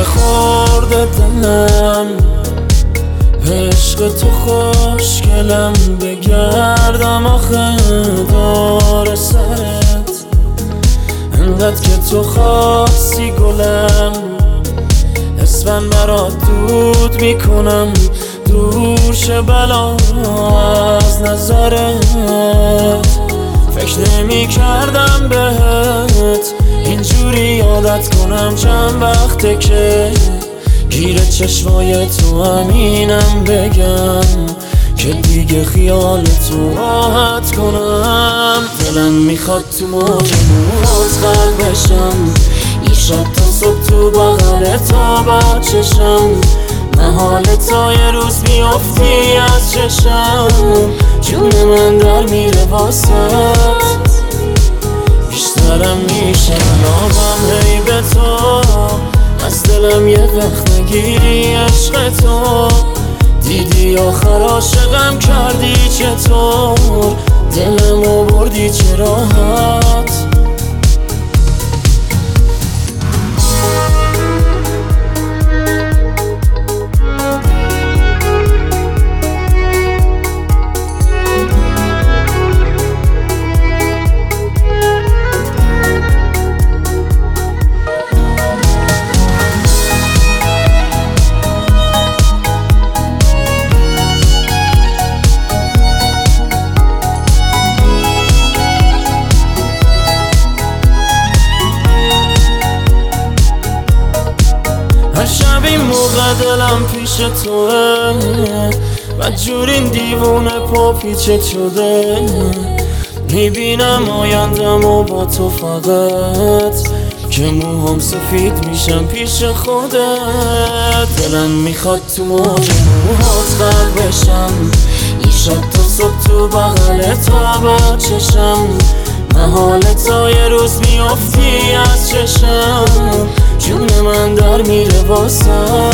خورده دلم، عشق تو خوشگلم، بگردم آخه دور سرت. انقدر که تو خاصی گلم، اسفن برات دود میکنم، دور شه بلا از نظرت. فکر نمی کردم بهت اینجوری عادت کنم، چند وقته که گیر چشمای تو همینم، بگم که دیگه خیال تو راحت کنم. دلم میخواد تو موج موت غرق بشم، ایشب تا صبح تو بغل تا با چشم. محال تا یه روز بیافتی از چشم، جون من در میره واسط. بیشترم میشه نابم هی به تو، از دلم یه وقت نگیری عشق تو. دیدی آخر عاشقم کردی چطور، دلمو بردی چه راحت. شب این موقع دلم پیش توه، بدجور این دیوونه پا پیچت شده. میبینم آیندم و با تو فقط، که موهام سفید میشم پیش خودت. دلم میخواد تو موج موهات غرق بشم، این شب تا صبح تو بغل تا با چشم. محال تا یه روز میافتی از چشم، جون من در میره واسط.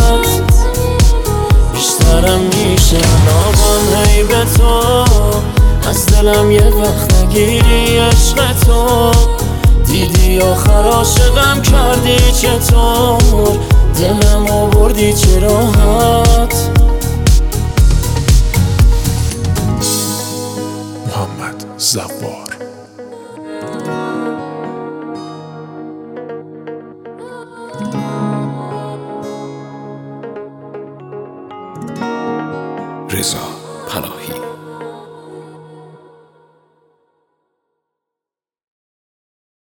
بیشترم میشه نابم هی به تو، از دلم یه وقت نگیری عشق تو. دیدی آخر عاشقم کردی چطور، دلمو بردی چه راحت. محمد زوار. رضا پناهی.